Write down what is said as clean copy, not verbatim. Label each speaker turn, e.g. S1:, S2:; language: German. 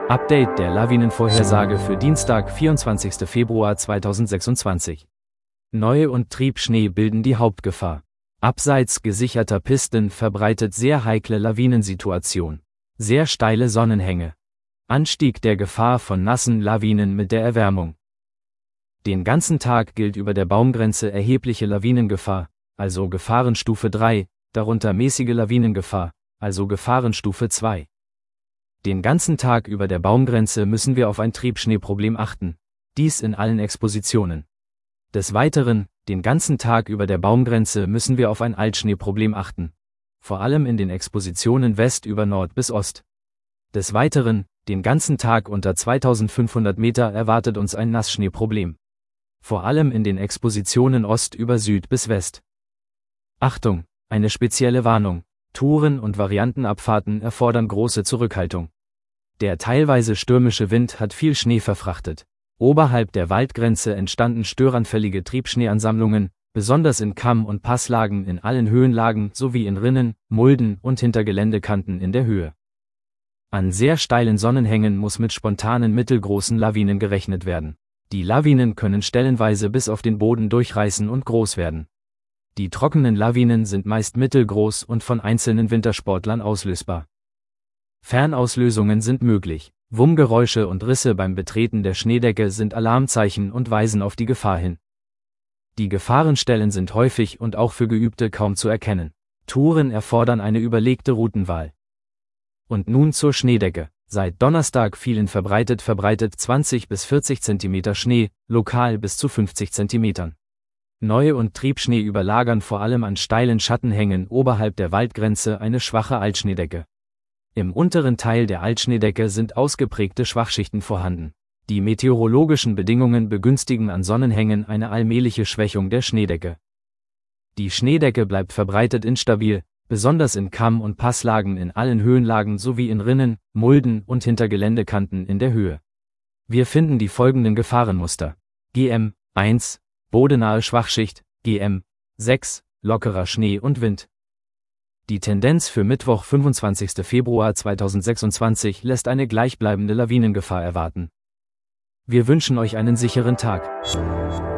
S1: Update der Lawinenvorhersage für Dienstag, 24. Februar 2026. Neu- und Triebschnee bilden die Hauptgefahr. Abseits gesicherter Pisten verbreitet sehr heikle Lawinensituation. Sehr steile Sonnenhänge. Anstieg der Gefahr von nassen Lawinen mit der Erwärmung. Den ganzen Tag gilt über der Baumgrenze erhebliche Lawinengefahr, also Gefahrenstufe 3, darunter mäßige Lawinengefahr, also Gefahrenstufe 2. Den ganzen Tag über der Baumgrenze müssen wir auf ein Triebschneeproblem achten, dies in allen Expositionen. Des Weiteren, den ganzen Tag über der Baumgrenze müssen wir auf ein Altschneeproblem achten, vor allem in den Expositionen West über Nord bis Ost. Des Weiteren, den ganzen Tag unter 2500 Meter erwartet uns ein Nassschneeproblem. Vor allem in den Expositionen Ost über Süd bis West. Achtung, eine spezielle Warnung. Touren und Variantenabfahrten erfordern große Zurückhaltung. Der teilweise stürmische Wind hat viel Schnee verfrachtet. Oberhalb der Waldgrenze entstanden störanfällige Triebschneeansammlungen, besonders in Kamm- und Passlagen in allen Höhenlagen sowie in Rinnen, Mulden und hinter Geländekanten in der Höhe. An sehr steilen Sonnenhängen muss mit spontanen mittelgroßen Lawinen gerechnet werden. Die Lawinen können stellenweise bis auf den Boden durchreißen und groß werden. Die trockenen Lawinen sind meist mittelgroß und von einzelnen Wintersportlern auslösbar. Fernauslösungen sind möglich. Wummgeräusche und Risse beim Betreten der Schneedecke sind Alarmzeichen und weisen auf die Gefahr hin. Die Gefahrenstellen sind häufig und auch für Geübte kaum zu erkennen. Touren erfordern eine überlegte Routenwahl. Und nun zur Schneedecke. Seit Donnerstag fielen verbreitet 20 bis 40 cm Schnee, lokal bis zu 50 cm. Neu- und Triebschnee überlagern vor allem an steilen Schattenhängen oberhalb der Waldgrenze eine schwache Altschneedecke. Im unteren Teil der Altschneedecke sind ausgeprägte Schwachschichten vorhanden. Die meteorologischen Bedingungen begünstigen an Sonnenhängen eine allmähliche Schwächung der Schneedecke. Die Schneedecke bleibt verbreitet instabil, besonders in Kamm- und Passlagen in allen Höhenlagen sowie in Rinnen, Mulden und hinter Geländekanten in der Höhe. Wir finden die folgenden Gefahrenmuster. GM 1 bodenahe Schwachschicht, GM 6 lockerer Schnee und Wind. Die Tendenz für Mittwoch, 25. Februar 2026 lässt eine gleichbleibende Lawinengefahr erwarten. Wir wünschen euch einen sicheren Tag.